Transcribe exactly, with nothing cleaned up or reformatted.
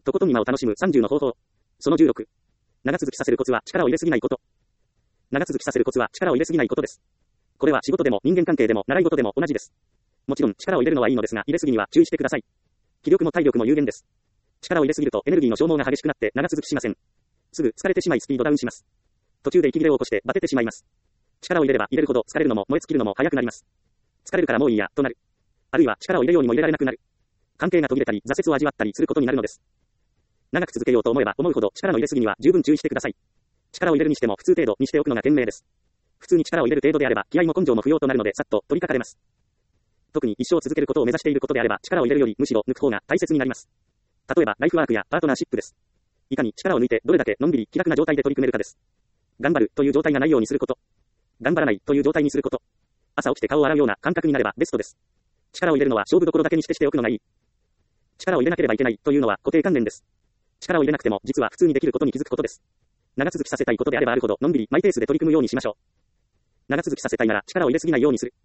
とことん今を楽しむさんじゅうの方法。そのじゅうろく。長続きさせるコツは力を入れすぎないこと。長続きさせるコツは力を入れすぎないことです。これは仕事でも人間関係でも習い事でも同じです。もちろん力を入れるのはいいのですが、入れすぎには注意してください。気力も体力も有限です。力を入れすぎるとエネルギーの消耗が激しくなって長続きしません。すぐ疲れてしまいスピードダウンします。途中で息切れを起こしてバテてしまいます。力を入れれば入れるほど疲れるのも燃え尽きるのも早くなります。疲れるからもういいや、となる。あるいは力を入れようにも入れられなくなる。関係が途切れたり挫折を味わったりすることになるのです。長く続けようと思えば思うほど力の入れすぎには十分注意してください。力を入れるにしても普通程度にしておくのが賢明です。普通に力を入れる程度であれば気合も根性も不要となるのでさっと取り掛かれます。特に一生続けることを目指していることであれば力を入れるよりむしろ抜く方が大切になります。例えばライフワークやパートナーシップです。いかに力を抜いてどれだけのんびり気楽な状態で取り組めるかです。頑張るという状態がないようにすること。頑張らないという状態にすること。朝起きて顔を洗うような感覚になればベストです。力を入れるのは勝負どころだけにしてしておくのがいい。力を入れなければいけないというのは固定観念です。力を入れなくても実は普通にできることに気づくことです。長続きさせたいことであればあるほどのんびりマイペースで取り組むようにしましょう。長続きさせたいなら力を入れすぎないようにする。